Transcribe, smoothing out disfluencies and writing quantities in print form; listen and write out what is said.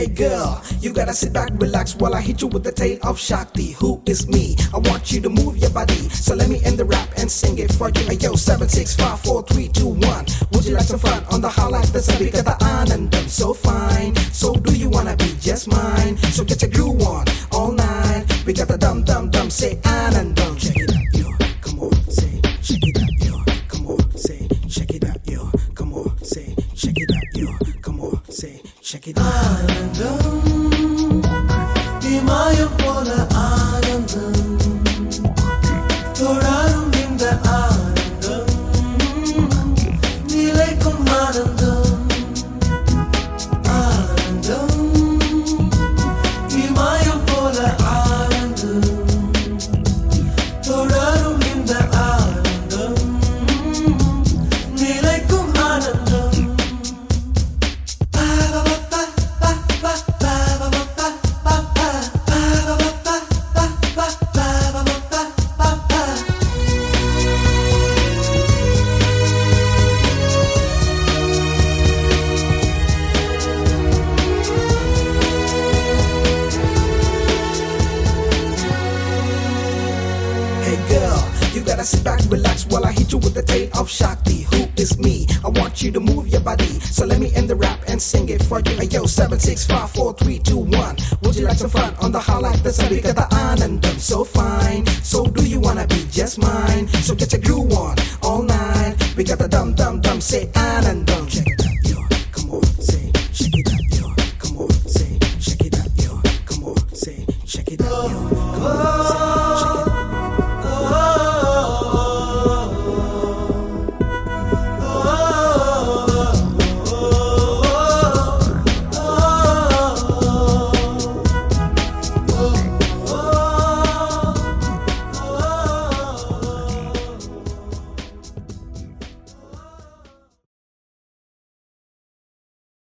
Hey girl, you gotta sit back, relax while I hit you with the tale of Shakti. Who is me? I want you to move your body. So let me end the rap and sing it for you. Hey yo, 7, 6, 5, 4, 3, 2, 1. Would you like some fun on the highlight? The sun because the anandam so fine. So do you wanna be just mine? So get your groove on all night. We got the dum dum dum, say anandam. Check it out, yo. Come on, say check it out, yo. Come on, say check it out, yo. Come on, say check it out, yo. Come on, say check it out. Anandam, Himayam pola anandam, thodarum inda anandam, nilaikum anandam, anandam, Himayam pola anandam, thodarum inda anandam, nilaikum anandam. Hey girl, you gotta sit back, relax while I hit you with the tale of Shakti. Who is me? I want you to move your body. So let me end the rap and sing it for you. Hey yo, 7, 6, 5, 4, 3, 2, 1. Would you like some fun on the highlight? The sun because the anandam so fine. So do you wanna be just mine? So get your groove on all night. We got the dum dum dum, say anandam. Check it.